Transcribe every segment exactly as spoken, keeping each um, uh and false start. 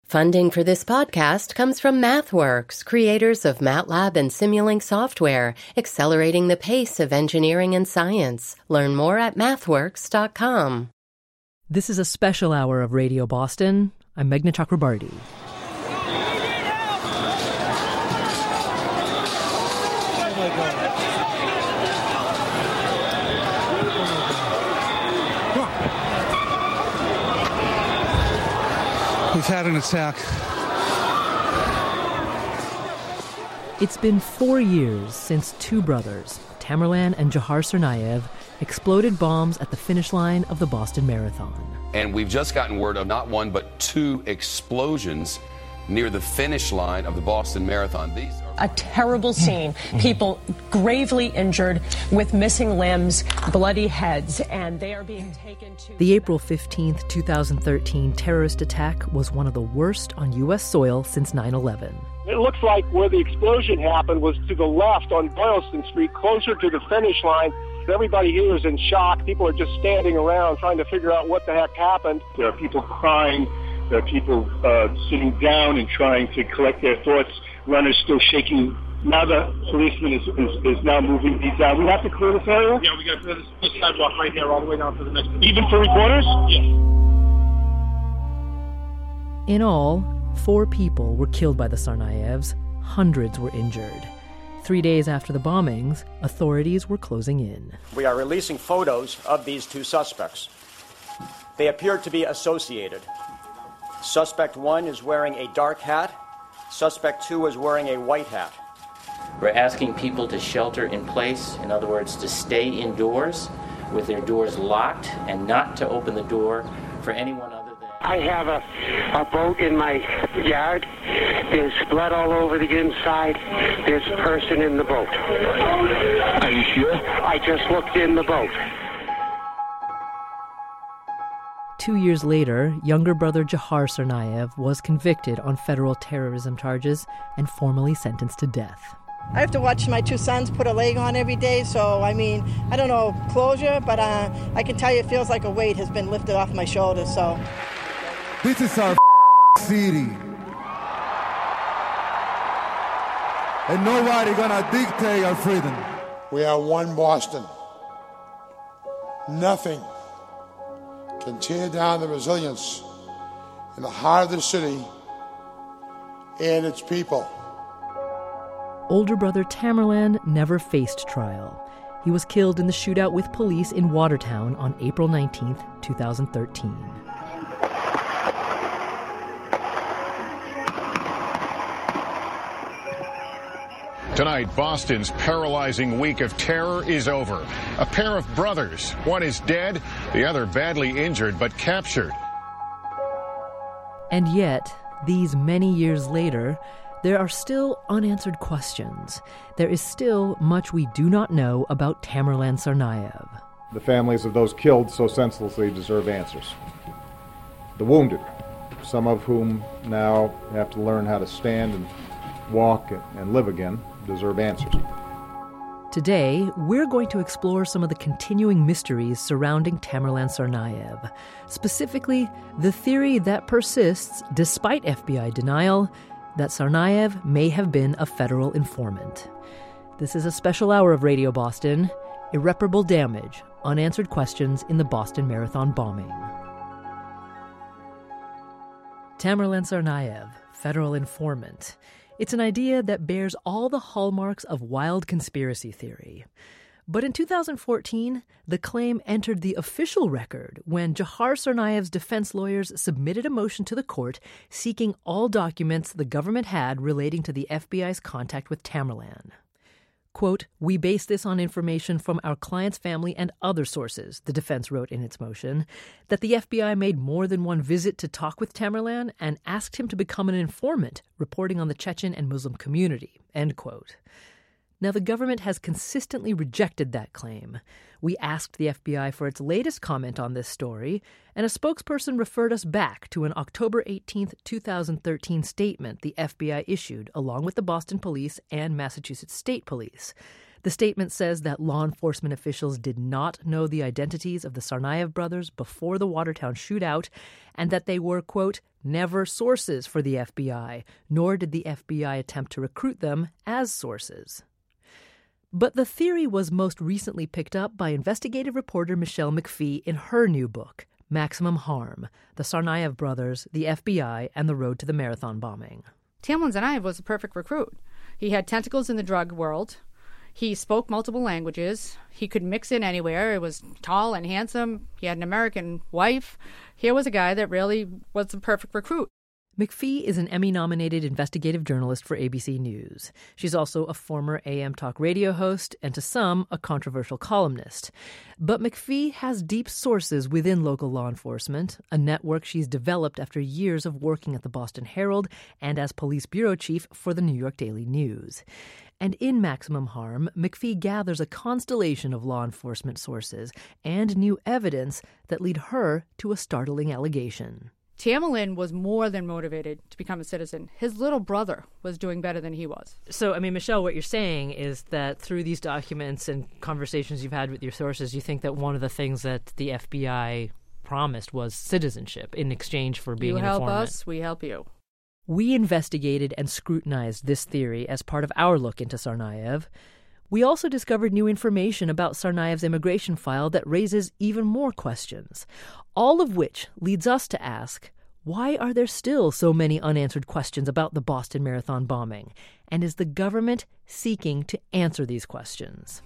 Funding for this podcast comes from MathWorks, creators of MATLAB and Simulink software, accelerating the pace of engineering and science. Learn more at mathworks dot com. This is a special hour of Radio Boston. I'm Meghna Chakrabarti. We've had an attack. It's been four years since two brothers, Tamerlan and Dzhokhar Tsarnaev, exploded bombs at the finish line of the Boston Marathon. And we've just gotten word of not one but two explosions near the finish line of the Boston Marathon. These are a terrible scene. People gravely injured with missing limbs, bloody heads, and they are being taken to... The April fifteenth, twenty thirteen terrorist attack was one of the worst on U S soil since nine eleven. It looks like where the explosion happened was to the left on Boylston Street, closer to the finish line. Everybody here is in shock. People are just standing around trying to figure out what the heck happened. There are people crying. There are people uh, sitting down and trying to collect their thoughts. Runners still shaking. Now the policeman is, is, is now moving these out. We have to clear this area? Yeah, we got to clear this, this sidewalk right here all the way down to the next... Even for reporters? Yes. In all, four people were killed by the Tsarnaevs. Hundreds were injured. Three days after the bombings, authorities were closing in. We are releasing photos of these two suspects. They appear to be associated. Suspect one is wearing a dark hat. Suspect two is wearing a white hat. We're asking people to shelter in place, in other words, to stay indoors with their doors locked and not to open the door for anyone other than... I have a, a boat in my yard. There's blood all over the inside. There's a person in the boat. Are you sure? I just looked in the boat. Two years later, younger brother Dzhokhar Tsarnaev was convicted on federal terrorism charges and formally sentenced to death. I have to watch my two sons put a leg on every day, so, I mean, I don't know closure, but uh, I can tell you it feels like a weight has been lifted off my shoulders, so... This is our city. And nobody gonna dictate our freedom. We are one Boston. Nothing can tear down the resilience in the heart of the city and its people. Older brother Tamerlan never faced trial. He was killed in the shootout with police in Watertown on April nineteenth, twenty thirteen. Tonight, Boston's paralyzing week of terror is over. A pair of brothers, one is dead, the other badly injured but captured. And yet, these many years later, there are still unanswered questions. There is still much we do not know about Tamerlan Tsarnaev. The families of those killed so senselessly deserve answers. The wounded, some of whom now have to learn how to stand and walk and live again, deserve answers. Today, we're going to explore some of the continuing mysteries surrounding Tamerlan Tsarnaev, specifically the theory that persists, despite F B I denial, that Tsarnaev may have been a federal informant. This is a special hour of Radio Boston, Irreparable Damage, Unanswered Questions in the Boston Marathon Bombing. Tamerlan Tsarnaev, federal informant. It's an idea that bears all the hallmarks of wild conspiracy theory. But in two thousand fourteen, the claim entered the official record when Dzhokhar Tsarnaev's defense lawyers submitted a motion to the court seeking all documents the government had relating to the F B I's contact with Tamerlan. Quote, "We base this on information from our client's family and other sources," the defense wrote in its motion, that the F B I made more than one visit to talk with Tamerlan and asked him to become an informant, reporting on the Chechen and Muslim community, end quote. Now, the government has consistently rejected that claim. We asked the F B I for its latest comment on this story, and a spokesperson referred us back to an October eighteenth, twenty thirteen statement the F B I issued along with the Boston Police and Massachusetts State Police. The statement says that law enforcement officials did not know the identities of the Tsarnaev brothers before the Watertown shootout, and that they were, quote, never sources for the F B I, nor did the F B I attempt to recruit them as sources. But the theory was most recently picked up by investigative reporter Michelle McPhee in her new book, Maximum Harm, The Tsarnaev Brothers, the F B I, and the Road to the Marathon Bombing. Tamerlan Tsarnaev was a perfect recruit. He had tentacles in the drug world. He spoke multiple languages. He could mix in anywhere. He was tall and handsome. He had an American wife. Here was a guy that really was the perfect recruit. McPhee is an Emmy-nominated investigative journalist for A B C News. She's also a former A M talk radio host and, to some, a controversial columnist. But McPhee has deep sources within local law enforcement, a network she's developed after years of working at the Boston Herald and as police bureau chief for the New York Daily News. And in Maximum Harm, McPhee gathers a constellation of law enforcement sources and new evidence that lead her to a startling allegation. Tamerlan was more than motivated to become a citizen. His little brother was doing better than he was. So, I mean, Michelle, what you're saying is that through these documents and conversations you've had with your sources, you think that one of the things that the F B I promised was citizenship in exchange for being an informant. You help us, we help you. We investigated and scrutinized this theory as part of our look into Tsarnaev. We also discovered new information about Tsarnaev's immigration file that raises even more questions, all of which leads us to ask, why are there still so many unanswered questions about the Boston Marathon bombing? And is the government seeking to answer these questions?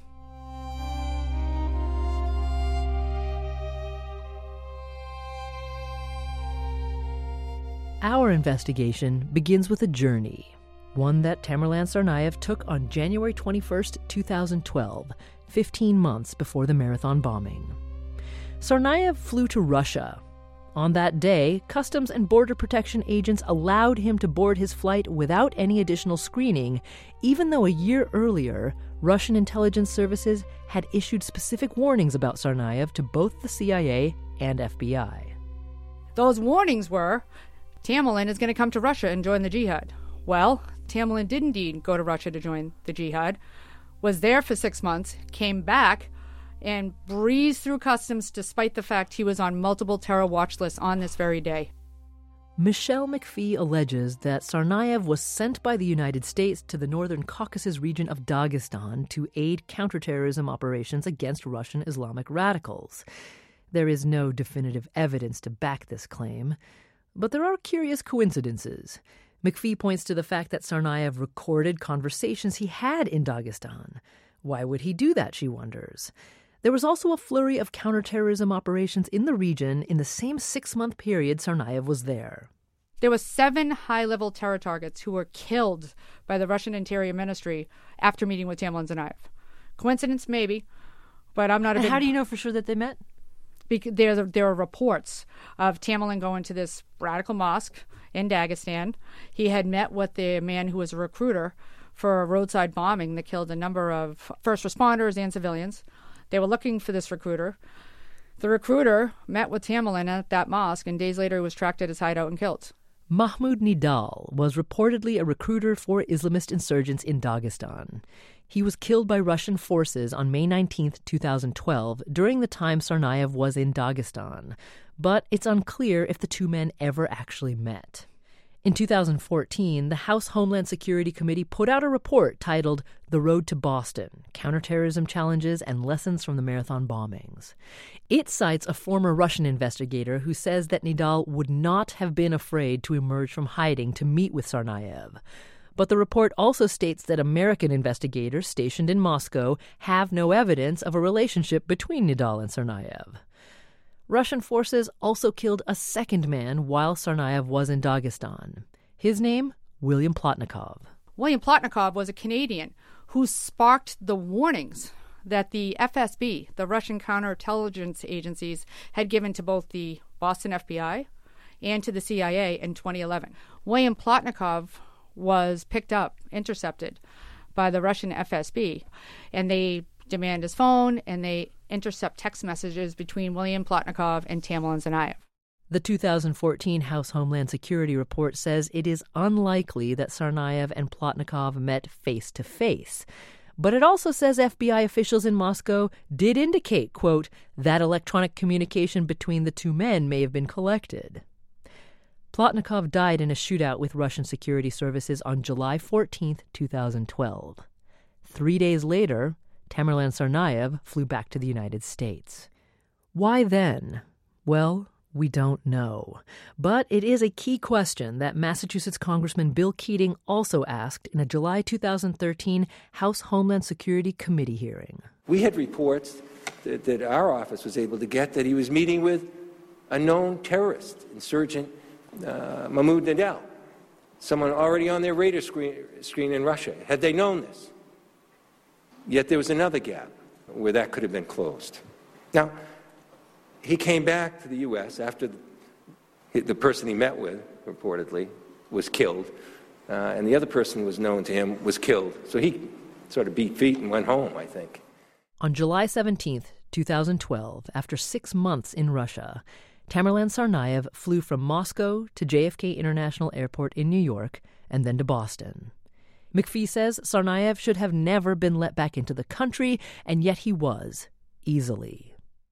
Our investigation begins with a journey, one that Tamerlan Tsarnaev took on January twenty-first, twenty twelve, fifteen months before the marathon bombing. Tsarnaev flew to Russia. On that day, Customs and Border Protection agents allowed him to board his flight without any additional screening, even though a year earlier, Russian intelligence services had issued specific warnings about Tsarnaev to both the C I A and F B I. Those warnings were, Tamerlan is going to come to Russia and join the jihad. Well, Tamerlan did indeed go to Russia to join the jihad, was there for six months, came back, and breezed through customs despite the fact he was on multiple terror watch lists on this very day. Michelle McPhee alleges that Tsarnaev was sent by the United States to the northern Caucasus region of Dagestan to aid counterterrorism operations against Russian Islamic radicals. There is no definitive evidence to back this claim, but there are curious coincidences. McPhee points to the fact that Tsarnaev recorded conversations he had in Dagestan. Why would he do that, she wonders. There was also a flurry of counterterrorism operations in the region in the same six-month period Tsarnaev was there. There were seven high-level terror targets who were killed by the Russian Interior Ministry after meeting with Tamerlan Tsarnaev. Coincidence, maybe, but I'm not a and big... How do you know for sure that they met? Because there, there are reports of Tamerlan going to this radical mosque in Dagestan. He had met with the man who was a recruiter for a roadside bombing that killed a number of first responders and civilians. They were looking for this recruiter. The recruiter met with Tamerlan at that mosque, and days later he was tracked at his hideout and killed. Mahmoud Nidal was reportedly a recruiter for Islamist insurgents in Dagestan. He was killed by Russian forces on May nineteenth, twenty twelve, during the time Tsarnaev was in Dagestan. But it's unclear if the two men ever actually met. In two thousand fourteen, the House Homeland Security Committee put out a report titled The Road to Boston, Counterterrorism Challenges and Lessons from the Marathon Bombings. It cites a former Russian investigator who says that Nidal would not have been afraid to emerge from hiding to meet with Tsarnaev. But the report also states that American investigators stationed in Moscow have no evidence of a relationship between Nidal and Tsarnaev. Russian forces also killed a second man while Tsarnaev was in Dagestan. His name, William Plotnikov. William Plotnikov was a Canadian who sparked the warnings that the F S B, the Russian counterintelligence agencies, had given to both the Boston F B I and to the C I A in twenty eleven. William Plotnikov was picked up, intercepted by the Russian F S B, and they demand his phone, and they intercept text messages between William Plotnikov and Tamerlan Tsarnaev. The two thousand fourteen House Homeland Security report says it is unlikely that Tsarnaev and Plotnikov met face-to-face. But it also says F B I officials in Moscow did indicate, quote, that electronic communication between the two men may have been collected. Plotnikov died in a shootout with Russian security services on July fourteenth, twenty twelve. Three days later, Tamerlan Tsarnaev flew back to the United States. Why then? Well, we don't know. But it is a key question that Massachusetts Congressman Bill Keating also asked in a July two thousand thirteen House Homeland Security Committee hearing. We had reports that, that our office was able to get that he was meeting with a known terrorist, insurgent uh, Mahmoud Nadal, someone already on their radar screen, screen in Russia. Had they known this? Yet there was another gap where that could have been closed. Now, he came back to the U S after the, the person he met with, reportedly, was killed, uh, and the other person who was known to him was killed. So he sort of beat feet and went home, I think. On July seventeenth, twenty twelve, after six months in Russia, Tamerlan Tsarnaev flew from Moscow to J F K International Airport in New York and then to Boston. McPhee says Tsarnaev should have never been let back into the country, and yet he was, easily.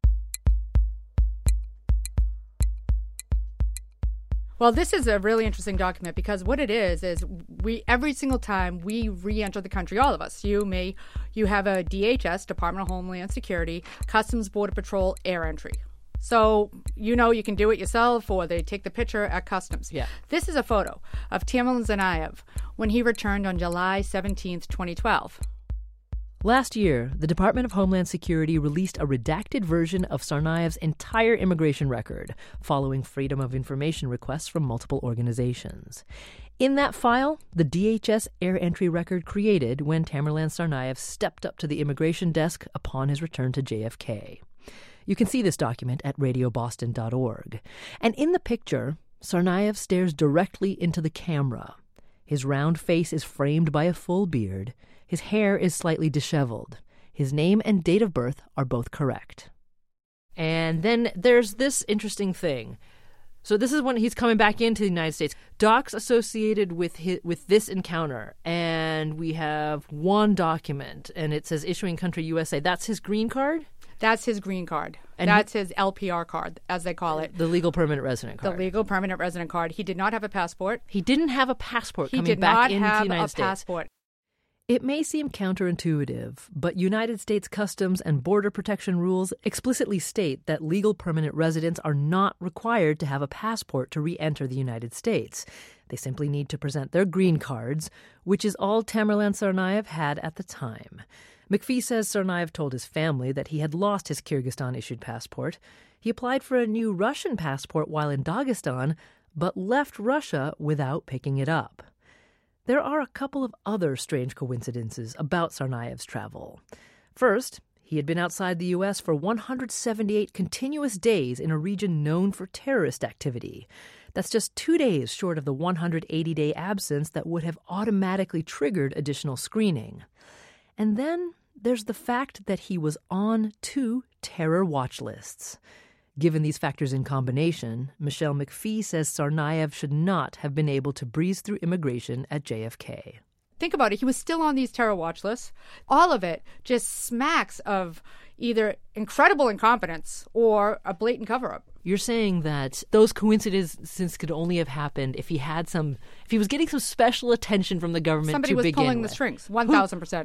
Well, this is a really interesting document because what it is is we every single time we re-enter the country, all of us, you, me, you have a D H S, Department of Homeland Security, Customs Border Patrol air entry. So, you know, you can do it yourself or they take the picture at Customs. Yeah. This is a photo of Tamerlan Tsarnaev when he returned on July seventeenth, twenty twelve. Last year, the Department of Homeland Security released a redacted version of Tsarnaev's entire immigration record, following Freedom of Information requests from multiple organizations. In that file, the D H S air entry record created when Tamerlan Tsarnaev stepped up to the immigration desk upon his return to J F K. You can see this document at radio boston dot org. And in the picture, Tsarnaev stares directly into the camera. His round face is framed by a full beard. His hair is slightly disheveled. His name and date of birth are both correct. And then there's this interesting thing. So this is when he's coming back into the United States. Docs associated with his, with this encounter. And we have one document, and it says issuing country U S A. That's his green card? That's his green card. And That's he, his L P R card, as they call it. The legal permanent resident card. The legal permanent resident card. He did not have a passport. He didn't have a passport he coming back into the United States. He did not have a passport. It may seem counterintuitive, but United States Customs and Border Protection rules explicitly state that legal permanent residents are not required to have a passport to re-enter the United States. They simply need to present their green cards, which is all Tamerlan Tsarnaev had at the time. McPhee says Tsarnaev told his family that he had lost his Kyrgyzstan-issued passport. He applied for a new Russian passport while in Dagestan, but left Russia without picking it up. There are a couple of other strange coincidences about Tsarnaev's travel. First, he had been outside the U S for one hundred seventy-eight continuous days in a region known for terrorist activity. That's just two days short of the one hundred eighty-day absence that would have automatically triggered additional screening. And then there's the fact that he was on two terror watch lists. Given these factors in combination, Michelle McPhee says Tsarnaev should not have been able to breeze through immigration at J F K. Think about it. He was still on these terror watch lists. All of it just smacks of either incredible incompetence or a blatant cover-up. You're saying that those coincidences could only have happened if he had some, if he was getting some special attention from the government Somebody to begin with. Somebody was pulling the strings, one thousand percent.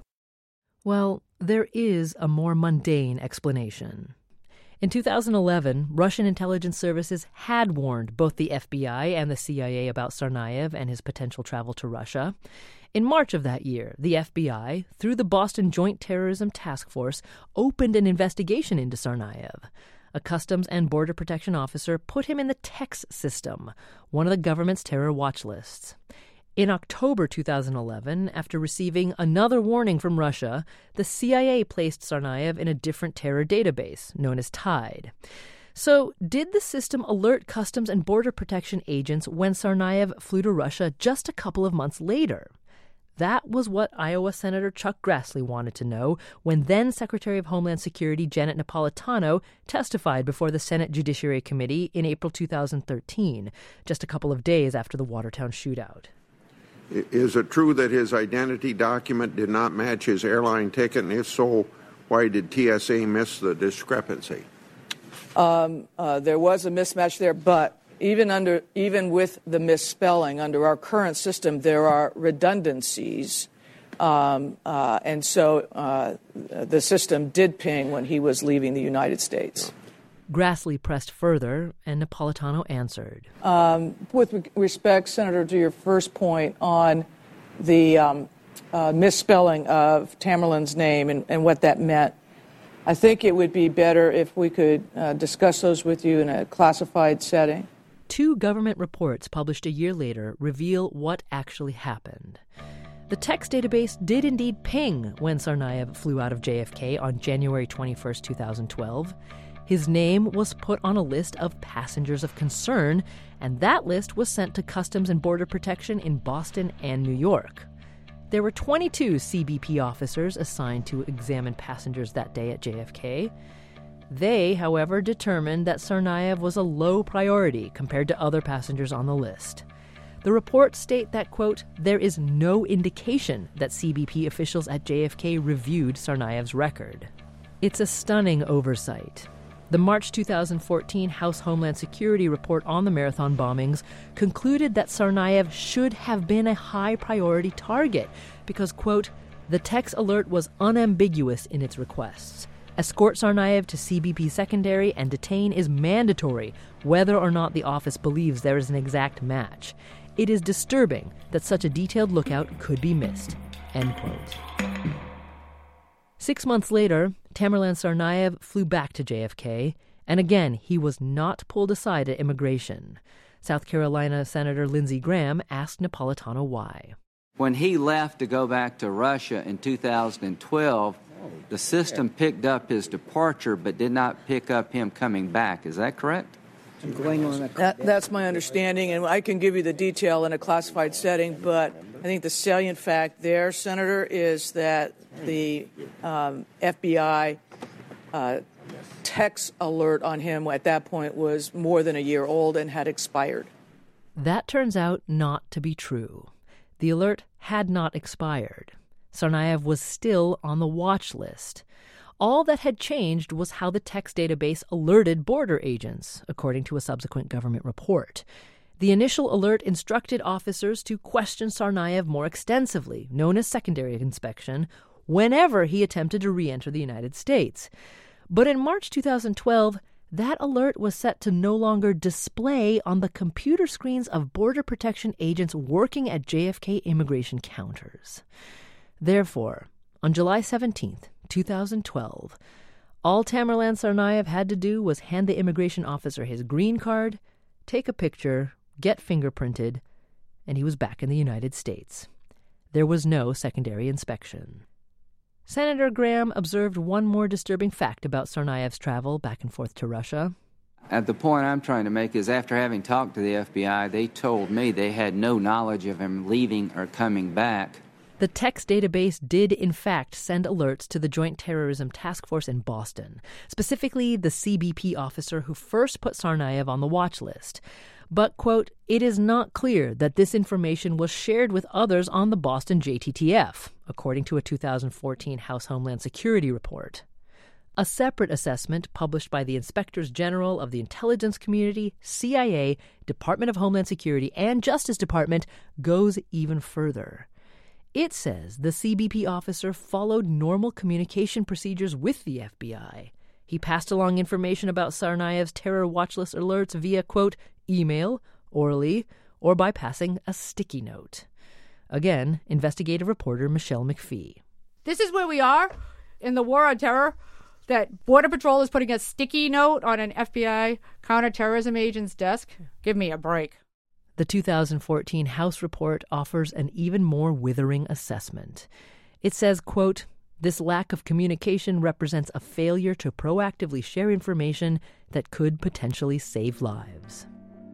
Well, there is a more mundane explanation. In two thousand eleven, Russian intelligence services had warned both the F B I and the C I A about Tsarnaev and his potential travel to Russia. In March of that year, the F B I, through the Boston Joint Terrorism Task Force, opened an investigation into Tsarnaev. A Customs and Border Protection officer put him in the TEX system, one of the government's terror watch lists. In October two thousand eleven, after receiving another warning from Russia, the C I A placed Tsarnaev in a different terror database, known as TIDE. So, did the system alert Customs and Border Protection agents when Tsarnaev flew to Russia just a couple of months later? That was what Iowa Senator Chuck Grassley wanted to know when then Secretary of Homeland Security Janet Napolitano testified before the Senate Judiciary Committee in April two thousand thirteen, just a couple of days after the Watertown shootout. Is it true that his identity document did not match his airline ticket? And if so, why did T S A miss the discrepancy? Um, uh, there was a mismatch there, but even under even with the misspelling, under our current system, there are redundancies. Um, uh, and so uh, the system did ping when he was leaving the United States. Grassley pressed further, and Napolitano answered. Um, with re- respect, Senator, to your first point on the um, uh, misspelling of Tamerlan's name and, and what that meant, I think it would be better if we could uh, discuss those with you in a classified setting. Two government reports published a year later reveal what actually happened. The text database did indeed ping when Tsarnaev flew out of J F K on January twenty-first, twenty twelve. His name was put on a list of passengers of concern, and that list was sent to Customs and Border Protection in Boston and New York. There were twenty-two C B P officers assigned to examine passengers that day at J F K. They, however, determined that Tsarnaev was a low priority compared to other passengers on the list. The reports state that, quote, there is no indication that C B P officials at J F K reviewed Tsarnaev's record. It's a stunning oversight. The March two thousand fourteen House Homeland Security report on the marathon bombings concluded that Tsarnaev should have been a high-priority target because, quote, the text alert was unambiguous in its requests. Escort Tsarnaev to C B P secondary and detain is mandatory, whether or not the office believes there is an exact match. It is disturbing that such a detailed lookout could be missed, end quote. Six months later, Tamerlan Tsarnaev flew back to J F K, and again, he was not pulled aside at immigration. South Carolina Senator Lindsey Graham asked Napolitano why. When he left to go back to Russia in two thousand twelve, the system picked up his departure but did not pick up him coming back. Is that correct? That, that's my understanding, and I can give you the detail in a classified setting, but I think the salient fact there, Senator, is that the um, F B I uh, text alert on him at that point was more than a year old and had expired. That turns out not to be true. The alert had not expired. Tsarnaev was still on the watch list. All that had changed was how the text database alerted border agents, according to a subsequent government report. The initial alert instructed officers to question Tsarnaev more extensively, known as secondary inspection, whenever he attempted to re-enter the United States. But in March two thousand twelve, that alert was set to no longer display on the computer screens of Border Protection agents working at J F K immigration counters. Therefore, on July seventeenth, two thousand twelve, all Tamerlan Tsarnaev had to do was hand the immigration officer his green card, take a picture, get fingerprinted, and he was back in the United States. There was no secondary inspection. Senator Graham observed one more disturbing fact about Tsarnaev's travel back and forth to Russia. At the point I'm trying to make is after having talked to the F B I, they told me they had no knowledge of him leaving or coming back. The text database did, in fact, send alerts to the Joint Terrorism Task Force in Boston, specifically the C B P officer who first put Tsarnaev on the watch list. But, quote, it is not clear that this information was shared with others on the Boston J T T F, according to a two thousand fourteen House Homeland Security report. A separate assessment published by the Inspectors General of the Intelligence Community, C I A, Department of Homeland Security, and Justice Department goes even further. It says the C B P officer followed normal communication procedures with the F B I. He passed along information about Tsarnaev's terror watch list alerts via, quote, email, orally, or by passing a sticky note. Again, investigative reporter Michelle McPhee. This is where we are in the war on terror, that Border Patrol is putting a sticky note on an F B I counterterrorism agent's desk. Give me a break. The two thousand fourteen House report offers an even more withering assessment. It says, quote, this lack of communication represents a failure to proactively share information that could potentially save lives.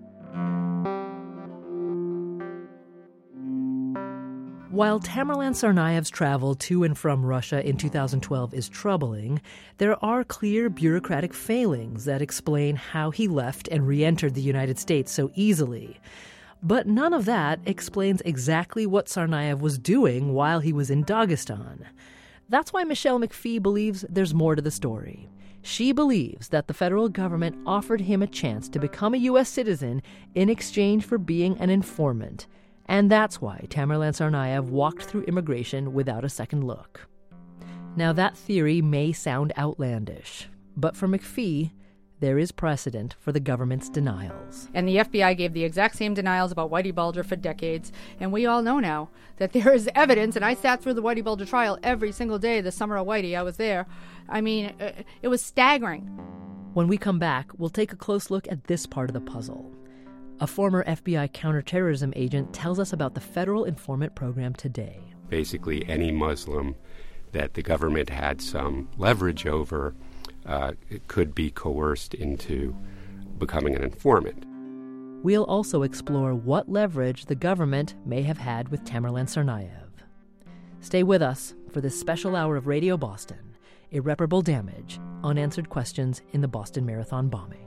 While Tamerlan Tsarnaev's travel to and from Russia in two thousand twelve is troubling, there are clear bureaucratic failings that explain how he left and re-entered the United States so easily. But none of that explains exactly what Tsarnaev was doing while he was in Dagestan. That's why Michelle McPhee believes there's more to the story. She believes that the federal government offered him a chance to become a U S citizen in exchange for being an informant. And that's why Tamerlan Tsarnaev walked through immigration without a second look. Now, that theory may sound outlandish, but for McPhee, there is precedent for the government's denials. And the F B I gave the exact same denials about Whitey Bulger for decades. And we all know now that there is evidence, and I sat through the Whitey Bulger trial every single day the summer of Whitey. I was there. I mean, it was staggering. When we come back, we'll take a close look at this part of the puzzle. A former F B I counterterrorism agent tells us about the federal informant program today. Basically, any Muslim that the government had some leverage over Uh, it could be coerced into becoming an informant. We'll also explore what leverage the government may have had with Tamerlan Tsarnaev. Stay with us for this special hour of Radio Boston, Irreparable Damage, Unanswered Questions in the Boston Marathon Bombing.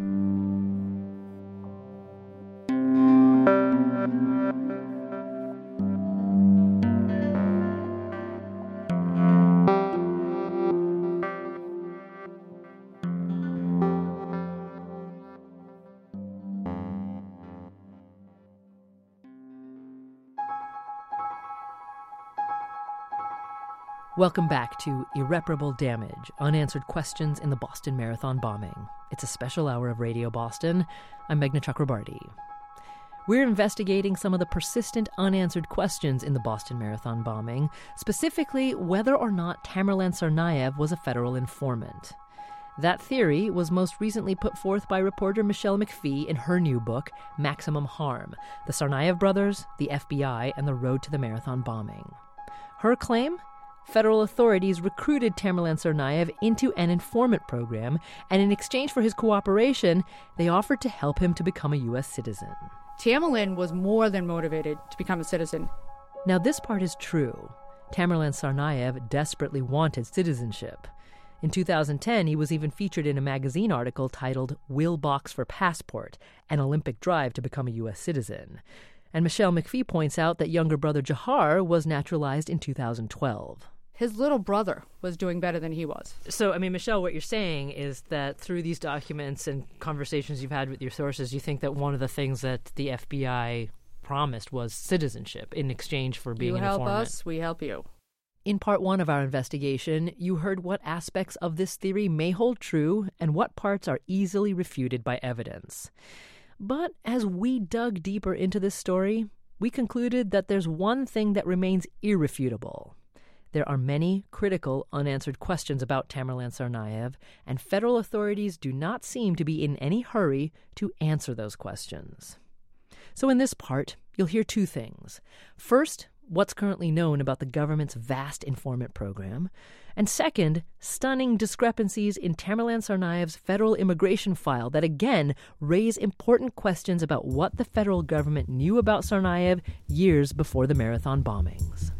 Welcome back to Irreparable Damage, Unanswered Questions in the Boston Marathon Bombing. It's a special hour of Radio Boston. I'm Meghna Chakrabarti. We're investigating some of the persistent unanswered questions in the Boston Marathon bombing, specifically whether or not Tamerlan Tsarnaev was a federal informant. That theory was most recently put forth by reporter Michelle McPhee in her new book, Maximum Harm, The Tsarnaev Brothers, the F B I, and the Road to the Marathon Bombing. Her claim? Federal authorities recruited Tamerlan Tsarnaev into an informant program, and in exchange for his cooperation, they offered to help him to become a U S citizen. Tamerlan was more than motivated to become a citizen. Now, this part is true. Tamerlan Tsarnaev desperately wanted citizenship. In two thousand ten, he was even featured in a magazine article titled Will Box for Passport, an Olympic drive to become a U S citizen. And Michelle McPhee points out that younger brother Jahar was naturalized in two thousand twelve. His little brother was doing better than he was. So, I mean, Michelle, what you're saying is that through these documents and conversations you've had with your sources, you think that one of the things that the F B I promised was citizenship in exchange for being an informant. You help us, we help you. In part one of our investigation, you heard what aspects of this theory may hold true and what parts are easily refuted by evidence. But as we dug deeper into this story, we concluded that there's one thing that remains irrefutable. There are many critical unanswered questions about Tamerlan Tsarnaev, and federal authorities do not seem to be in any hurry to answer those questions. So in this part, you'll hear two things. First, what's currently known about the government's vast informant program, and second, stunning discrepancies in Tamerlan Tsarnaev's federal immigration file that again raise important questions about what the federal government knew about Tsarnaev years before the marathon bombings.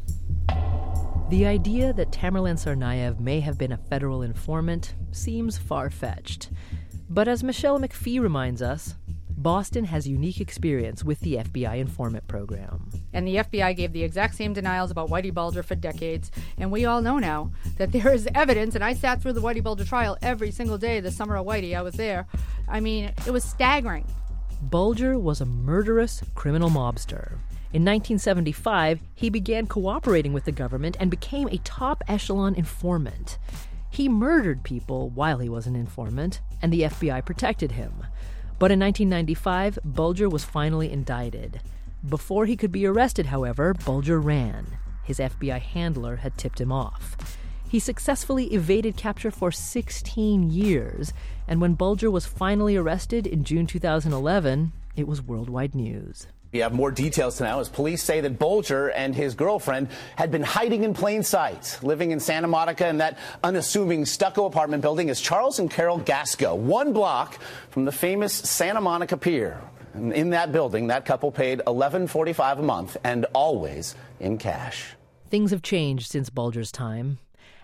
The idea that Tamerlan Tsarnaev may have been a federal informant seems far-fetched. But as Michelle McPhee reminds us, Boston has unique experience with the F B I informant program. And the F B I gave the exact same denials about Whitey Bulger for decades. And we all know now that there is evidence, and I sat through the Whitey Bulger trial every single day the summer of Whitey. I was there. I mean, it was staggering. Bulger was a murderous criminal mobster. In nineteen seventy-five, he began cooperating with the government and became a top echelon informant. He murdered people while he was an informant, and the F B I protected him. But in nineteen ninety-five, Bulger was finally indicted. Before he could be arrested, however, Bulger ran. His F B I handler had tipped him off. He successfully evaded capture for sixteen years, and when Bulger was finally arrested in June two thousand eleven, it was worldwide news. We have more details now as police say that Bulger and his girlfriend had been hiding in plain sight. Living in Santa Monica in that unassuming stucco apartment building is Charles and Carol Gasco, one block from the famous Santa Monica Pier. And in that building, that couple paid eleven forty-five a month and always in cash. Things have changed since Bulger's time.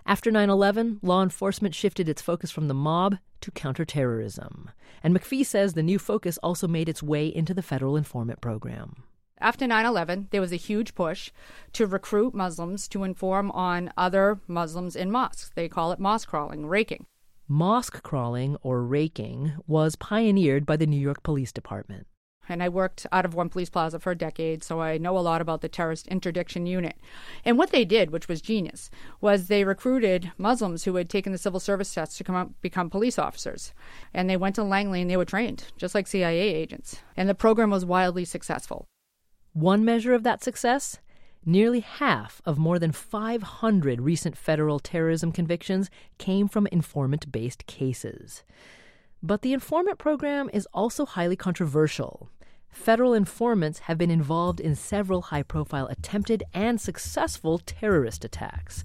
After nine eleven, law enforcement shifted its focus from the mob to counterterrorism. And McPhee says the new focus also made its way into the federal informant program. After nine eleven, there was a huge push to recruit Muslims to inform on other Muslims in mosques. They call it mosque crawling, raking. Mosque crawling, or raking, was pioneered by the New York Police Department. And I worked out of One Police Plaza for a decade, so I know a lot about the terrorist interdiction unit. And what they did, which was genius, was they recruited Muslims who had taken the civil service test to come up, become police officers. And they went to Langley and they were trained, just like C I A agents. And the program was wildly successful. One measure of that success? Nearly half of more than five hundred recent federal terrorism convictions came from informant-based cases. But the informant program is also highly controversial. Federal informants have been involved in several high-profile attempted and successful terrorist attacks.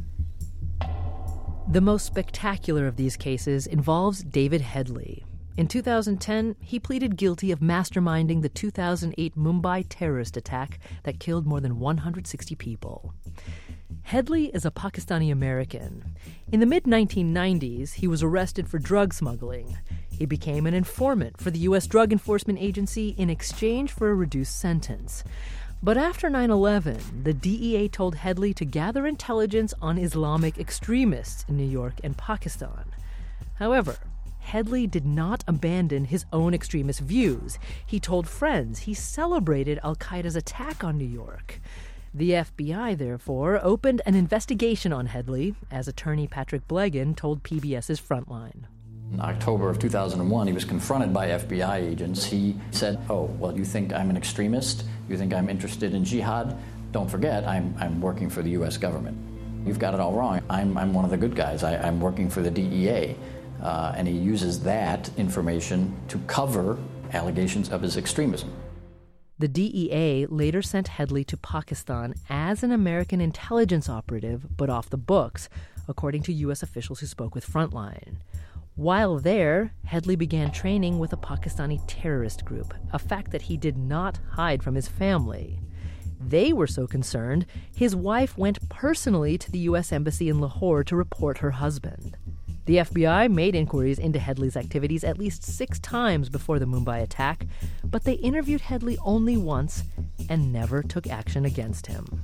The most spectacular of these cases involves David Headley. In two thousand ten, he pleaded guilty of masterminding the two thousand eight Mumbai terrorist attack that killed more than one hundred sixty people. Headley is a Pakistani-American. In the mid nineteen nineties, he was arrested for drug smuggling. He became an informant for the U S Drug Enforcement Agency in exchange for a reduced sentence. But after nine eleven, the D E A told Headley to gather intelligence on Islamic extremists in New York and Pakistan. However, Headley did not abandon his own extremist views. He told friends he celebrated al-Qaeda's attack on New York. The F B I, therefore, opened an investigation on Headley, as attorney Patrick Blegan told P B S's Frontline. In October of two thousand one, he was confronted by F B I agents. He said, oh, well, you think I'm an extremist? You think I'm interested in jihad? Don't forget, I'm, I'm working for the U S government. You've got it all wrong. I'm, I'm one of the good guys. I, I'm working for the D E A. Uh, and he uses that information to cover allegations of his extremism. The D E A later sent Headley to Pakistan as an American intelligence operative, but off the books, according to U S officials who spoke with Frontline. While there, Headley began training with a Pakistani terrorist group, a fact that he did not hide from his family. They were so concerned, his wife went personally to the U S Embassy in Lahore to report her husband. The F B I made inquiries into Headley's activities at least six times before the Mumbai attack, but they interviewed Headley only once and never took action against him.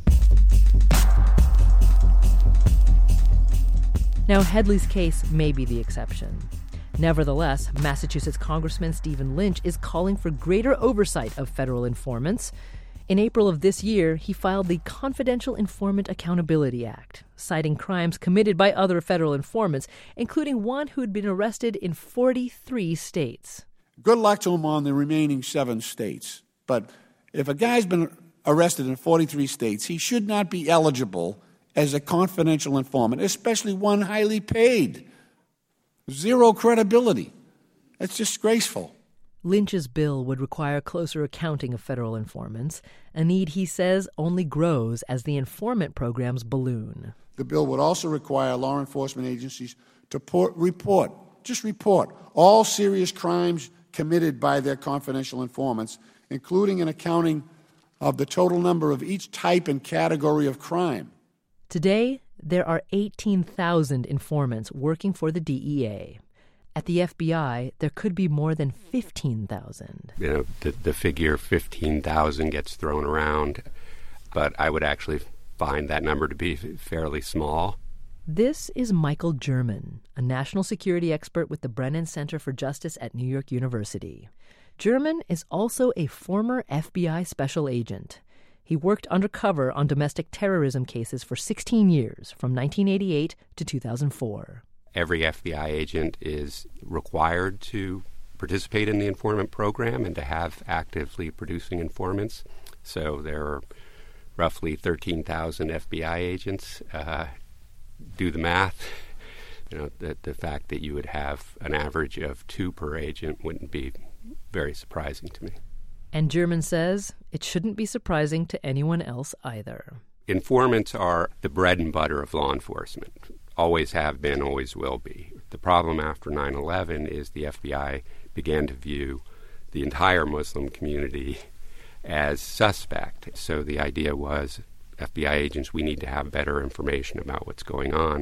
Now, Headley's case may be the exception. Nevertheless, Massachusetts Congressman Stephen Lynch is calling for greater oversight of federal informants. In April of this year, he filed the Confidential Informant Accountability Act, citing crimes committed by other federal informants, including one who'd been arrested in forty-three states. Good luck to him on the remaining seven states. But if a guy's been arrested in forty-three states, he should not be eligible as a confidential informant, especially one highly paid. Zero credibility. That's disgraceful. Lynch's bill would require closer accounting of federal informants, a need he says only grows as the informant programs balloon. The bill would also require law enforcement agencies to port, report, just report, all serious crimes committed by their confidential informants, including an accounting of the total number of each type and category of crime. Today, there are eighteen thousand informants working for the D E A. At the F B I, there could be more than fifteen thousand. You know, the, the figure fifteen thousand gets thrown around, but I would actually find that number to be fairly small. This is Michael German, a national security expert with the Brennan Center for Justice at New York University. German is also a former F B I special agent. He worked undercover on domestic terrorism cases for sixteen years, from nineteen eighty-eight to two thousand four. Every F B I agent is required to participate in the informant program and to have actively producing informants. So there are roughly thirteen thousand F B I agents. Uh, do the math. You know, the, the fact that you would have an average of two per agent wouldn't be very surprising to me. And German says it shouldn't be surprising to anyone else either. Informants are the bread and butter of law enforcement. Always have been, always will be. The problem after nine eleven is the F B I began to view the entire Muslim community as suspect. So the idea was, F B I agents, we need to have better information about what's going on.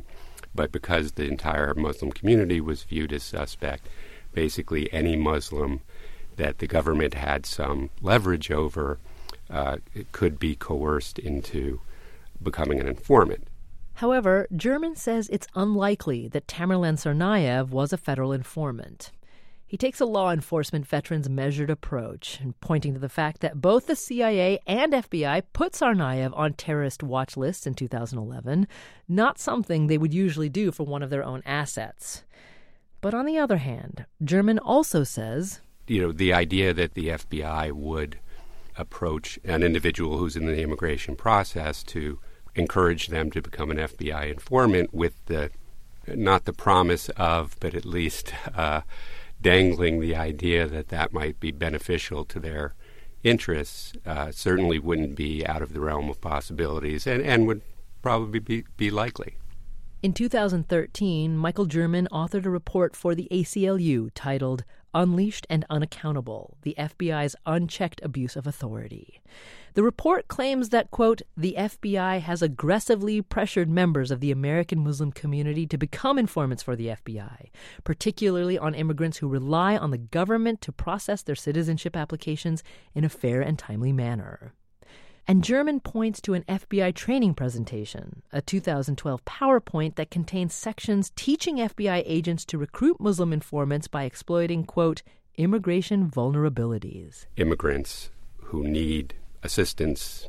But because the entire Muslim community was viewed as suspect, basically any Muslim that the government had some leverage over uh, could be coerced into becoming an informant. However, German says it's unlikely that Tamerlan Tsarnaev was a federal informant. He takes a law enforcement veteran's measured approach, pointing to the fact that both the C I A and F B I put Tsarnaev on terrorist watch lists in two thousand eleven, not something they would usually do for one of their own assets. But on the other hand, German also says, you know, the idea that the F B I would approach an individual who's in the immigration process to encourage them to become an F B I informant with the, not the promise of, but at least uh, dangling the idea that that might be beneficial to their interests, uh, certainly wouldn't be out of the realm of possibilities and, and would probably be, be likely. In two thousand thirteen, Michael German authored a report for the A C L U titled Unleashed and Unaccountable, the F B I's Unchecked Abuse of Authority. The report claims that, quote, the F B I has aggressively pressured members of the American Muslim community to become informants for the F B I, particularly on immigrants who rely on the government to process their citizenship applications in a fair and timely manner. And German points to an F B I training presentation, a two thousand twelve PowerPoint that contains sections teaching F B I agents to recruit Muslim informants by exploiting, quote, immigration vulnerabilities. Immigrants who need assistance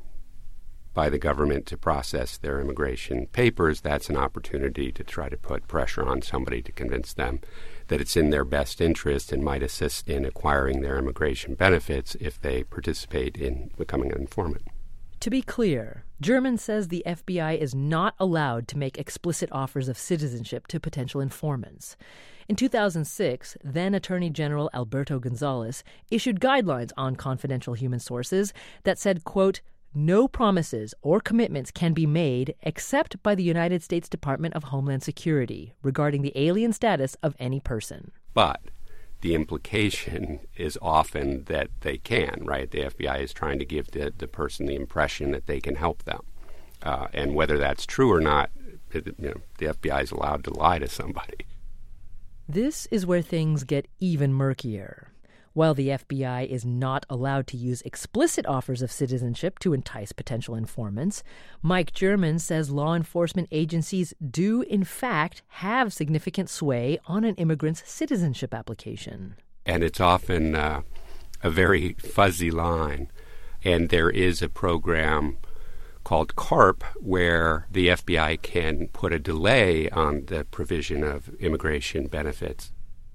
by the government to process their immigration papers, that's an opportunity to try to put pressure on somebody to convince them that it's in their best interest and might assist in acquiring their immigration benefits if they participate in becoming an informant. To be clear, German says the F B I is not allowed to make explicit offers of citizenship to potential informants. In two thousand six, then Attorney General Alberto Gonzales issued guidelines on confidential human sources that said, quote, no promises or commitments can be made except by the United States Department of Homeland Security regarding the alien status of any person. But the implication is often that they can, right? The F B I is trying to give the, the person the impression that they can help them. Uh, and whether that's true or not, it, you know, the F B I is allowed to lie to somebody. This is where things get even murkier. While the F B I is not allowed to use explicit offers of citizenship to entice potential informants, Mike German says law enforcement agencies do, in fact, have significant sway on an immigrant's citizenship application. And it's often uh, a very fuzzy line. And there is a program called CARP where the F B I can put a delay on the provision of immigration benefits.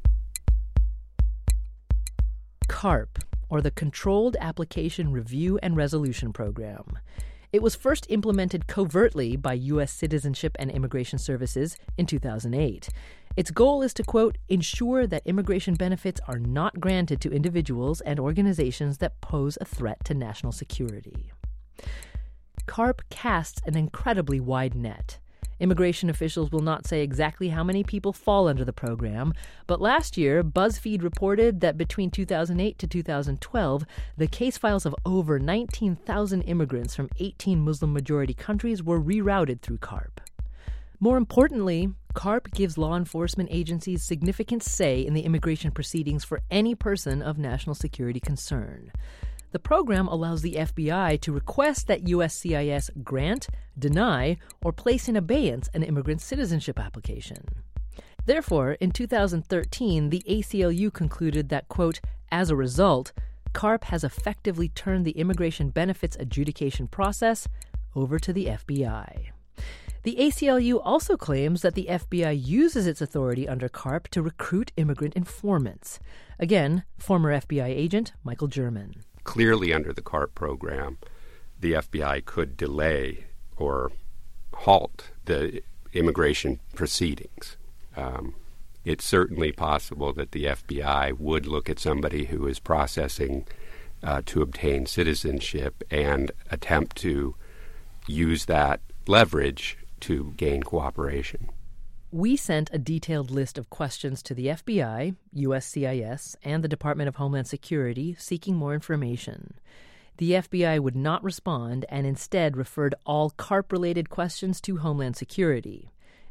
CARP, or the Controlled Application Review and Resolution Program. It was first implemented covertly by U S Citizenship and Immigration Services in two thousand eight. Its goal is to, quote, ensure that immigration benefits are not granted to individuals and organizations that pose a threat to national security. CARP casts an incredibly wide net. Immigration officials will not say exactly how many people fall under the program, but last year, BuzzFeed reported that between two thousand eight to two thousand twelve, the case files of over nineteen thousand immigrants from eighteen Muslim-majority countries were rerouted through CARP. More importantly, CARP gives law enforcement agencies significant say in the immigration proceedings for any person of national security concern. The program allows the F B I to request that U S C I S grant, deny, or place in abeyance an immigrant's citizenship application. Therefore, in two thousand thirteen, the A C L U concluded that, quote, as a result, CARP has effectively turned the immigration benefits adjudication process over to the F B I. The A C L U also claims that the F B I uses its authority under CARP to recruit immigrant informants. Again, former F B I agent Michael German. Clearly, under the CARP program, the F B I could delay or halt the immigration proceedings. Um, it's certainly possible that the F B I would look at somebody who is processing uh, to obtain citizenship and attempt to use that leverage to gain cooperation. We sent a detailed list of questions to the F B I, U S C I S, and the Department of Homeland Security seeking more information. The F B I would not respond and instead referred all CARP-related questions to Homeland Security.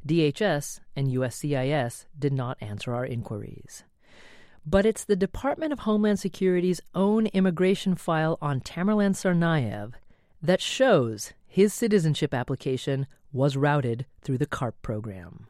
D H S and U S C I S did not answer our inquiries. But it's the Department of Homeland Security's own immigration file on Tamerlan Tsarnaev that shows his citizenship application was routed through the CARP program.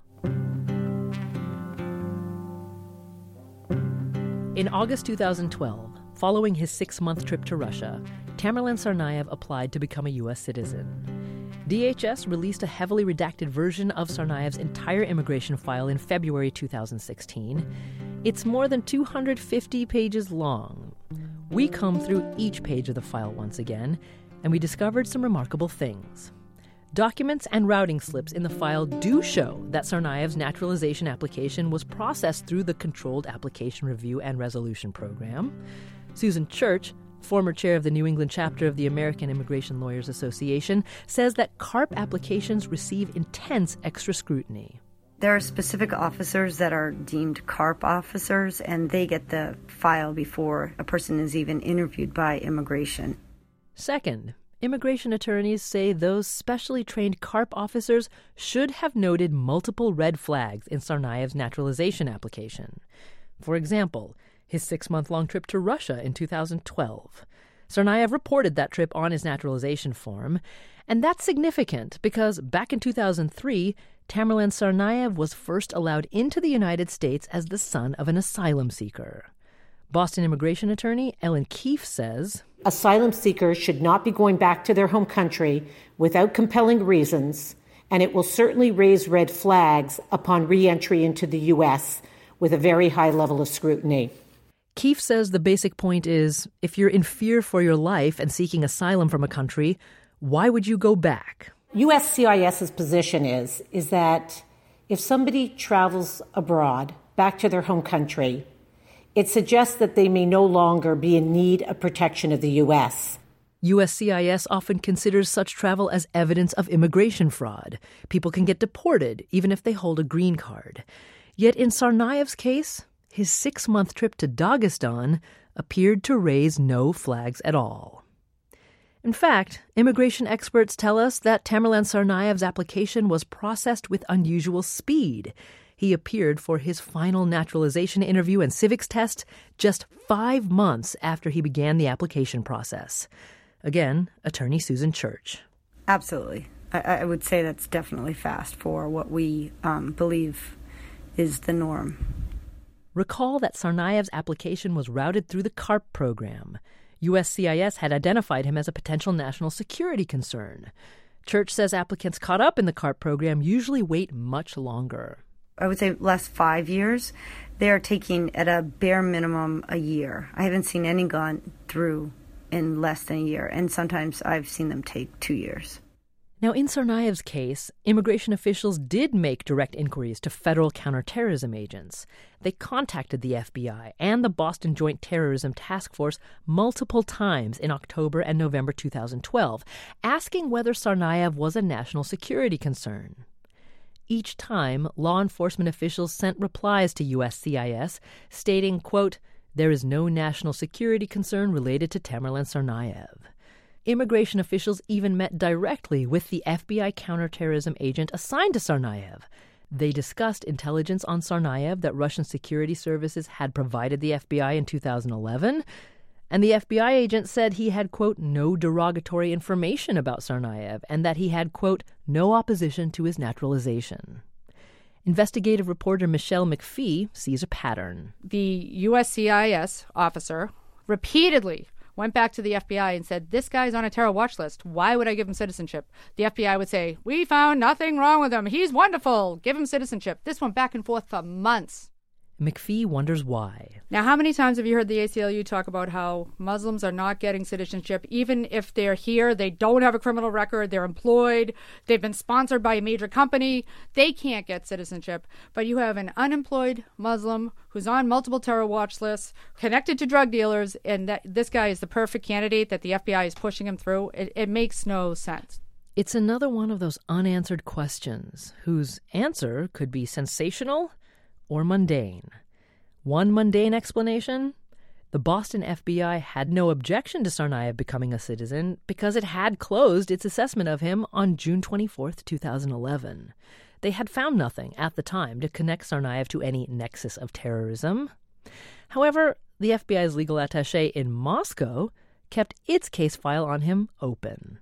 In August two thousand twelve, following his six-month trip to Russia, Tamerlan Tsarnaev applied to become a U S citizen. D H S released a heavily redacted version of Tsarnaev's entire immigration file in February two thousand sixteen. It's more than two hundred fifty pages long. We combed through each page of the file once again, and we discovered some remarkable things. Documents and routing slips in the file do show that Tsarnaev's naturalization application was processed through the Controlled Application Review and Resolution Program. Susan Church, former chair of the New England chapter of the American Immigration Lawyers Association, says that CARP applications receive intense extra scrutiny. There are specific officers that are deemed CARP officers, and they get the file before a person is even interviewed by immigration. Second, immigration attorneys say those specially trained CARP officers should have noted multiple red flags in Tsarnaev's naturalization application. For example, his six-month-long trip to Russia in two thousand twelve. Tsarnaev reported that trip on his naturalization form, and that's significant because back in two thousand three, Tamerlan Tsarnaev was first allowed into the United States as the son of an asylum seeker. Boston immigration attorney Ellen Keefe says, asylum seekers should not be going back to their home country without compelling reasons, and it will certainly raise red flags upon re-entry into the U S with a very high level of scrutiny. Keefe says the basic point is, if you're in fear for your life and seeking asylum from a country, why would you go back? U S C I S's position is, is that if somebody travels abroad back to their home country, it suggests that they may no longer be in need of protection of the U S. U S C I S often considers such travel as evidence of immigration fraud. People can get deported even if they hold a green card. Yet in Tsarnaev's case, his six-month trip to Dagestan appeared to raise no flags at all. In fact, immigration experts tell us that Tamerlan Tsarnaev's application was processed with unusual speed. He appeared for his final naturalization interview and civics test just five months after he began the application process. Again, attorney Susan Church. Absolutely. I, I would say that's definitely fast for what we um, believe is the norm. Recall that Tsarnaev's application was routed through the CARP program. U S C I S had identified him as a potential national security concern. Church says applicants caught up in the CARP program usually wait much longer. I would say last five years, they are taking at a bare minimum a year. I haven't seen any gone through in less than a year, and sometimes I've seen them take two years. Now, in Tsarnaev's case, immigration officials did make direct inquiries to federal counterterrorism agents. They contacted the F B I and the Boston Joint Terrorism Task Force multiple times in October and November two thousand twelve, asking whether Tsarnaev was a national security concern. Each time, law enforcement officials sent replies to U S C I S stating, quote, there is no national security concern related to Tamerlan Tsarnaev. Immigration officials even met directly with the F B I counterterrorism agent assigned to Tsarnaev. They discussed intelligence on Tsarnaev that Russian security services had provided the F B I in two thousand eleven, and the F B I agent said he had, quote, no derogatory information about Tsarnaev and that he had, quote, no opposition to his naturalization. Investigative reporter Michelle McPhee sees a pattern. The U S C I S officer repeatedly went back to the F B I and said, this guy's on a terror watch list. Why would I give him citizenship? The F B I would say, we found nothing wrong with him. He's wonderful. Give him citizenship. This went back and forth for months. McPhee wonders why. Now, how many times have you heard the A C L U talk about how Muslims are not getting citizenship? Even if they're here, they don't have a criminal record, they're employed, they've been sponsored by a major company, they can't get citizenship. But you have an unemployed Muslim who's on multiple terror watch lists, connected to drug dealers, and that this guy is the perfect candidate that the F B I is pushing him through. It, it makes no sense. It's another one of those unanswered questions whose answer could be sensational or mundane. One mundane explanation: the Boston F B I had no objection to Tsarnaev becoming a citizen because it had closed its assessment of him on June twenty-fourth, two thousand eleven. They had found nothing at the time to connect Tsarnaev to any nexus of terrorism. However, the F B I's legal attaché in Moscow kept its case file on him open.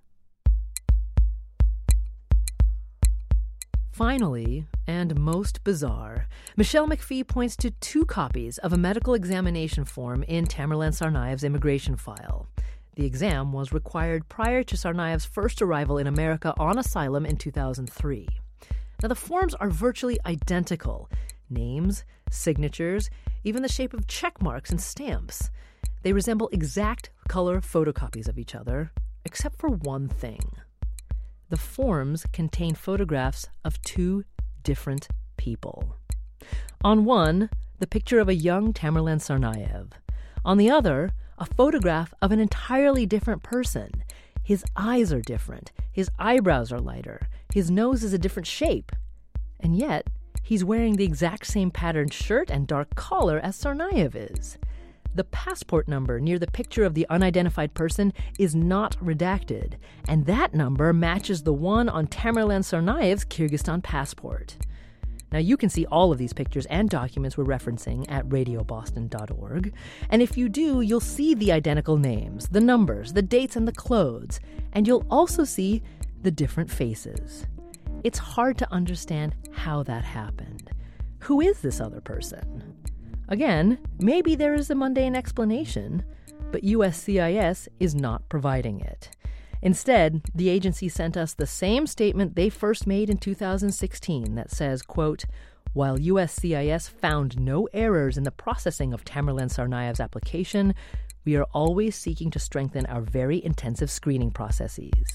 Finally, and most bizarre, Michelle McPhee points to two copies of a medical examination form in Tamerlan Tsarnaev's immigration file. The exam was required prior to Tsarnaev's first arrival in America on asylum in two thousand three. Now, the forms are virtually identical. Names, signatures, even the shape of check marks and stamps. They resemble exact color photocopies of each other, except for one thing. The forms contain photographs of two different people. On one, the picture of a young Tamerlan Tsarnaev. On the other, a photograph of an entirely different person. His eyes are different. His eyebrows are lighter. His nose is a different shape. And yet, he's wearing the exact same patterned shirt and dark collar as Tsarnaev is. The passport number near the picture of the unidentified person is not redacted, and that number matches the one on Tamerlan Tsarnaev's Kyrgyzstan passport. Now, you can see all of these pictures and documents we're referencing at radio boston dot org, and if you do, you'll see the identical names, the numbers, the dates, and the clothes, and you'll also see the different faces. It's hard to understand how that happened. Who is this other person? Again, maybe there is a mundane explanation, but U S C I S is not providing it. Instead, the agency sent us the same statement they first made in two thousand sixteen that says, quote, while U S C I S found no errors in the processing of Tamerlan Tsarnaev's application, we are always seeking to strengthen our very intensive screening processes.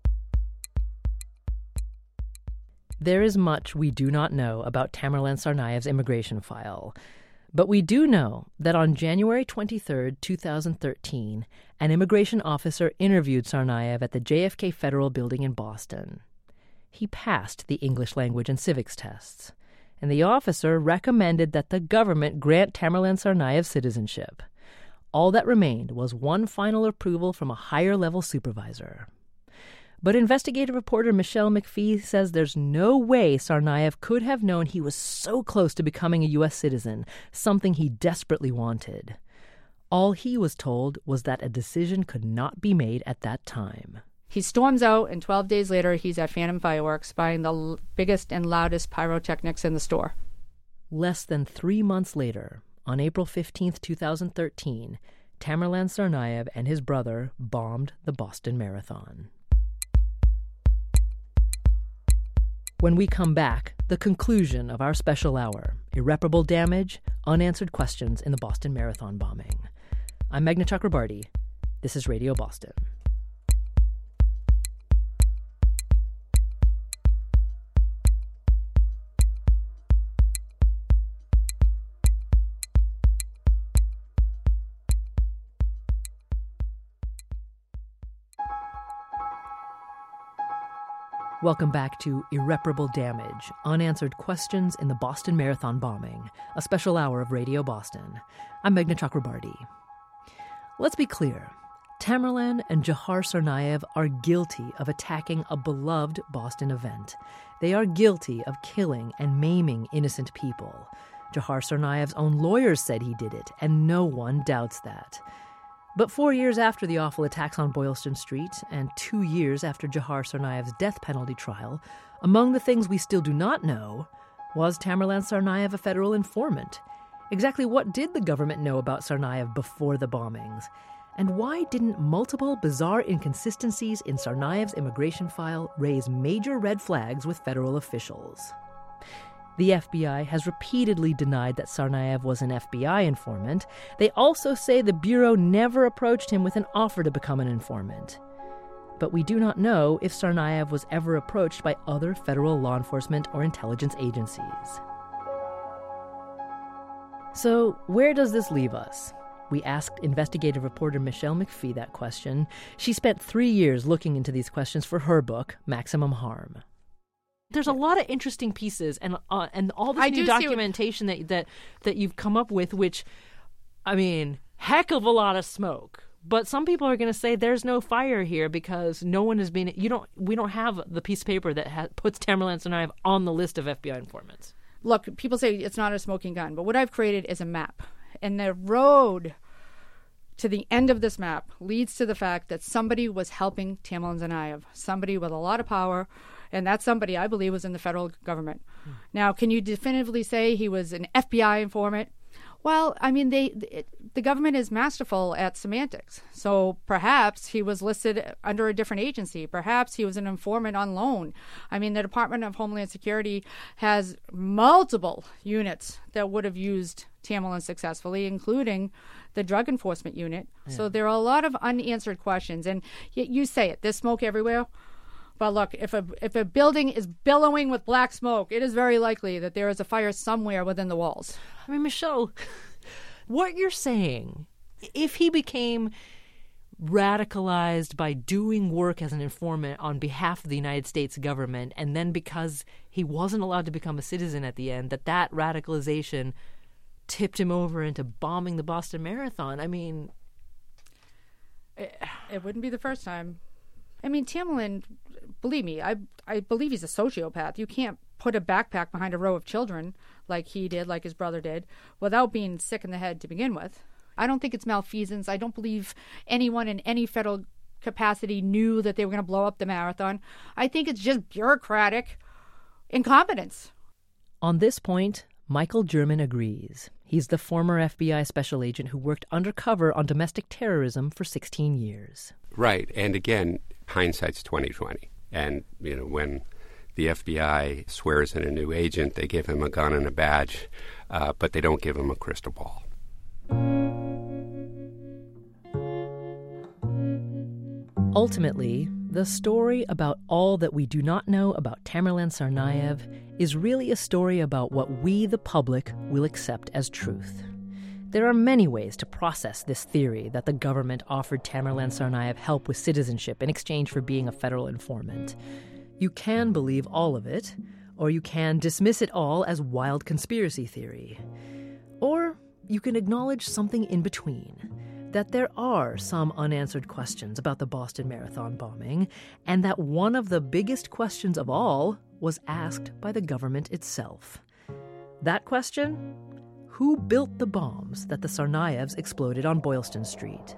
There is much we do not know about Tamerlan Tsarnaev's immigration file. But we do know that on January twenty-third, two thousand thirteen, an immigration officer interviewed Tsarnaev at the J F K Federal Building in Boston. He passed the English language and civics tests, and the officer recommended that the government grant Tamerlan Tsarnaev citizenship. All that remained was one final approval from a higher-level supervisor. But investigative reporter Michelle McPhee says there's no way Tsarnaev could have known he was so close to becoming a U S citizen, something he desperately wanted. All he was told was that a decision could not be made at that time. He storms out, and twelve days later, he's at Phantom Fireworks buying the l- biggest and loudest pyrotechnics in the store. Less than three months later, on April fifteenth, two thousand thirteen, Tamerlan Tsarnaev and his brother bombed the Boston Marathon. When we come back, the conclusion of our special hour, irreparable damage, unanswered questions in the Boston Marathon bombing. I'm Meghna Chakrabarti. This is Radio Boston. Welcome back to Irreparable Damage, Unanswered Questions in the Boston Marathon Bombing, a special hour of Radio Boston. I'm Meghna Chakrabarti. Let's be clear. Tamerlan and Dzhokhar Tsarnaev are guilty of attacking a beloved Boston event. They are guilty of killing and maiming innocent people. Dzhokhar Tsarnaev's own lawyers said he did it, and no one doubts that. But four years after the awful attacks on Boylston Street, and two years after Dzhokhar Tsarnaev's death penalty trial, among the things we still do not know, was Tamerlan Tsarnaev a federal informant? Exactly what did the government know about Tsarnaev before the bombings? And why didn't multiple bizarre inconsistencies in Tsarnaev's immigration file raise major red flags with federal officials? The F B I has repeatedly denied that Tsarnaev was an F B I informant. They also say the Bureau never approached him with an offer to become an informant. But we do not know if Tsarnaev was ever approached by other federal law enforcement or intelligence agencies. So, where does this leave us? We asked investigative reporter Michelle McPhee that question. She spent three years looking into these questions for her book, Maximum Harm. There's a lot of interesting pieces, and uh, and all this I new documentation that, that that you've come up with, which, I mean, heck of a lot of smoke. But some people are going to say there's no fire here because no one has been. You don't. We don't have the piece of paper that has, puts Tamerlan Tsarnaev on the list of F B I informants. Look, people say it's not a smoking gun, but what I've created is a map, and the road to the end of this map leads to the fact that somebody was helping Tamerlan Tsarnaev, somebody with a lot of power, and that somebody, I believe, was in the federal government. Hmm. Now, can you definitively say he was an F B I informant? Well, I mean, they it, the government is masterful at semantics. So perhaps he was listed under a different agency. Perhaps he was an informant on loan. I mean, the Department of Homeland Security has multiple units that would have used Tamerlan successfully, including the Drug Enforcement Unit. Yeah. So there are a lot of unanswered questions. And y- you say it, there's smoke everywhere. But look, if a if a building is billowing with black smoke, it is very likely that there is a fire somewhere within the walls. I mean, Michelle, what you're saying, if he became radicalized by doing work as an informant on behalf of the United States government, and then because he wasn't allowed to become a citizen at the end, that that radicalization tipped him over into bombing the Boston Marathon, I mean... It, it wouldn't be the first time. I mean, Tamerlan, believe me, I I believe he's a sociopath. You can't put a backpack behind a row of children like he did, like his brother did, without being sick in the head to begin with. I don't think it's malfeasance. I don't believe anyone in any federal capacity knew that they were going to blow up the marathon. I think it's just bureaucratic incompetence. On this point, Michael German agrees. He's the former F B I special agent who worked undercover on domestic terrorism for sixteen years. Right. And again, hindsight's twenty twenty. And, you know, when the F B I swears in a new agent, they give him a gun and a badge, uh, but they don't give him a crystal ball. Ultimately, the story about all that we do not know about Tamerlan Tsarnaev is really a story about what we, the public, will accept as truth. There are many ways to process this theory that the government offered Tamerlan Tsarnaev help with citizenship in exchange for being a federal informant. You can believe all of it, or you can dismiss it all as wild conspiracy theory. Or you can acknowledge something in between, that there are some unanswered questions about the Boston Marathon bombing, and that one of the biggest questions of all was asked by the government itself. That question? Who built the bombs that the Tsarnaevs exploded on Boylston Street?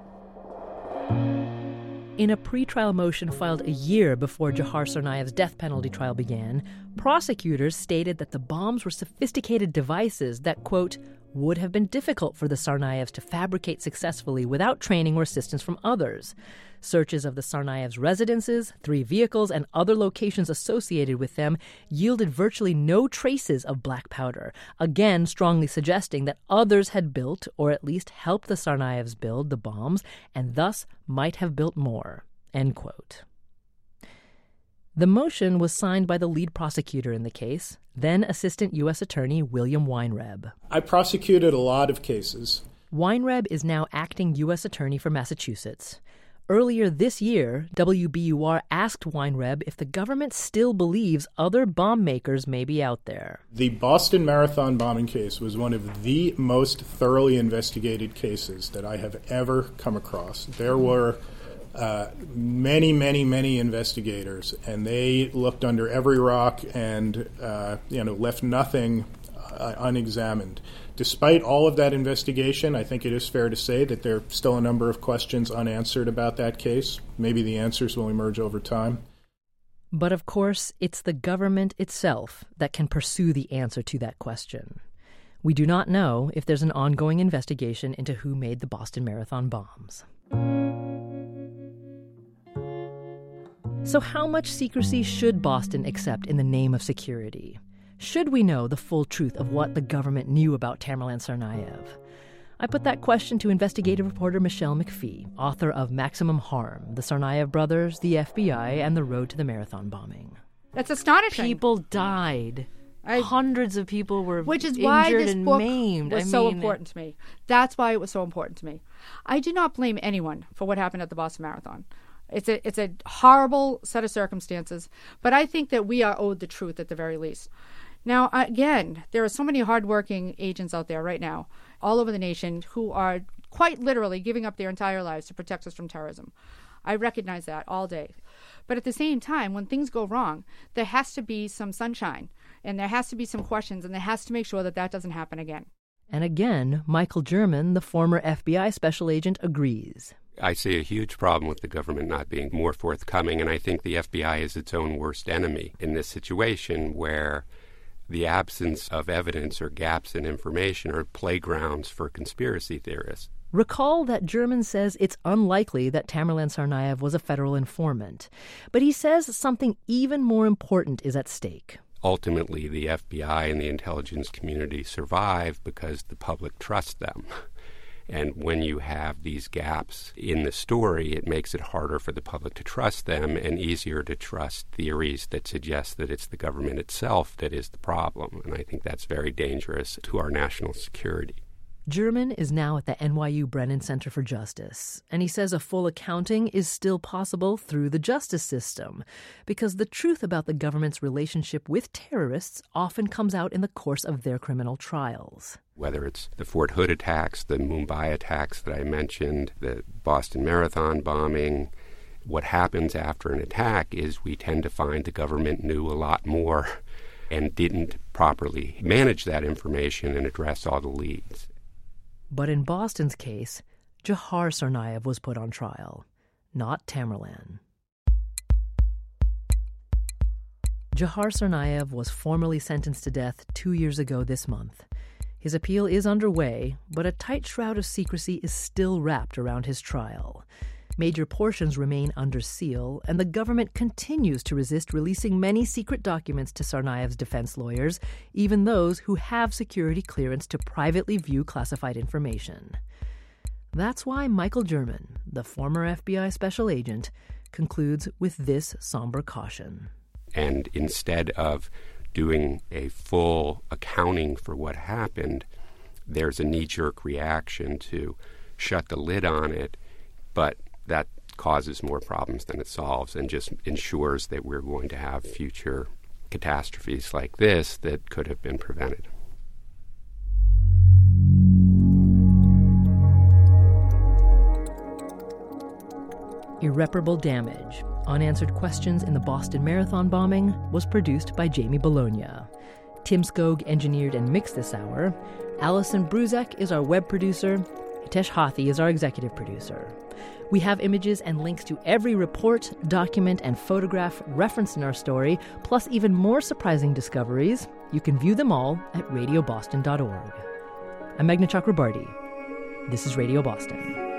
In a pretrial motion filed a year before Dzhokhar Tsarnaev's death penalty trial began, prosecutors stated that the bombs were sophisticated devices that, quote, would have been difficult for the Tsarnaevs to fabricate successfully without training or assistance from others. Searches of the Tsarnaevs' residences, three vehicles, and other locations associated with them yielded virtually no traces of black powder, again strongly suggesting that others had built, or at least helped the Tsarnaevs build, the bombs, and thus might have built more, end quote. The motion was signed by the lead prosecutor in the case, then Assistant U S Attorney William Weinreb. I prosecuted a lot of cases. Weinreb is now acting U S Attorney for Massachusetts. Earlier this year, W B U R asked Weinreb if the government still believes other bomb makers may be out there. The Boston Marathon bombing case was one of the most thoroughly investigated cases that I have ever come across. There were uh, many, many, many investigators, and they looked under every rock and uh, you know left nothing uh, unexamined. Despite all of that investigation, I think it is fair to say that there are still a number of questions unanswered about that case. Maybe the answers will emerge over time. But of course, it's the government itself that can pursue the answer to that question. We do not know if there's an ongoing investigation into who made the Boston Marathon bombs. So how much secrecy should Boston accept in the name of security? Should we know the full truth of what the government knew about Tamerlan Tsarnaev? I put that question to investigative reporter Michelle McPhee, author of Maximum Harm, The Tsarnaev Brothers, the F B I, and the Road to the Marathon Bombing. That's astonishing. People died. I, Hundreds of people were which is injured why this and book maimed. was I so mean, important to me. That's why it was so important to me. I do not blame anyone for what happened at the Boston Marathon. It's a it's a horrible set of circumstances, but I think that we are owed the truth at the very least. Now, again, there are so many hardworking agents out there right now, all over the nation, who are quite literally giving up their entire lives to protect us from terrorism. I recognize that all day. But at the same time, when things go wrong, there has to be some sunshine, and there has to be some questions, and there has to make sure that that doesn't happen again. And again, Michael German, the former F B I special agent, agrees. I see a huge problem with the government not being more forthcoming, and I think the F B I is its own worst enemy in this situation where the absence of evidence or gaps in information are playgrounds for conspiracy theorists. Recall that German says it's unlikely that Tamerlan Tsarnaev was a federal informant, but he says something even more important is at stake. Ultimately, the F B I and the intelligence community survive because the public trusts them. And when you have these gaps in the story, it makes it harder for the public to trust them and easier to trust theories that suggest that it's the government itself that is the problem. And I think that's very dangerous to our national security. German is now at the N Y U Brennan Center for Justice, and he says a full accounting is still possible through the justice system, because the truth about the government's relationship with terrorists often comes out in the course of their criminal trials. Whether it's the Fort Hood attacks, the Mumbai attacks that I mentioned, the Boston Marathon bombing, what happens after an attack is we tend to find the government knew a lot more and didn't properly manage that information and address all the leads. But in Boston's case, Dzhokhar Tsarnaev was put on trial, not Tamerlan. Dzhokhar Tsarnaev was formally sentenced to death two years ago this month. His appeal is underway, but a tight shroud of secrecy is still wrapped around his trial. Major portions remain under seal, and the government continues to resist releasing many secret documents to Tsarnaev's defense lawyers, even those who have security clearance to privately view classified information. That's why Michael German, the former F B I special agent, concludes with this somber caution. And instead of doing a full accounting for what happened, there's a knee-jerk reaction to shut the lid on it, but that causes more problems than it solves and just ensures that we're going to have future catastrophes like this that could have been prevented. Irreparable Damage, Unanswered Questions in the Boston Marathon Bombing was produced by Jamie Bologna. Tim Skog engineered and mixed this hour. Allison Bruzek is our web producer. Hitesh Hathi is our executive producer. We have images and links to every report, document, and photograph referenced in our story, plus even more surprising discoveries. You can view them all at radio boston dot org. I'm Meghna Chakrabarty. This is Radio Boston.